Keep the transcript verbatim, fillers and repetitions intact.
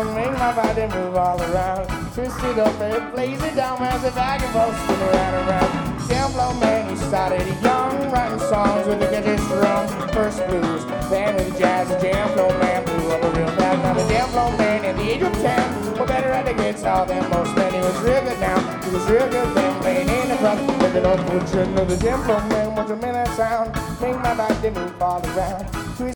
make my body move all around. Twist it up and blaze it down as if I can both spin around and around. Jam flow man, he started young, writing songs with the guitar strum. First blues, then with the jazz, the jam flow man blew up a real fast. Now the jam flow man at the age of ten, we're better at the guitar than most men. He was real good now, he was real good then, playing in the front. Look it up, put you know the jam flow man, what's a minute sound? Make my body move all around. Twist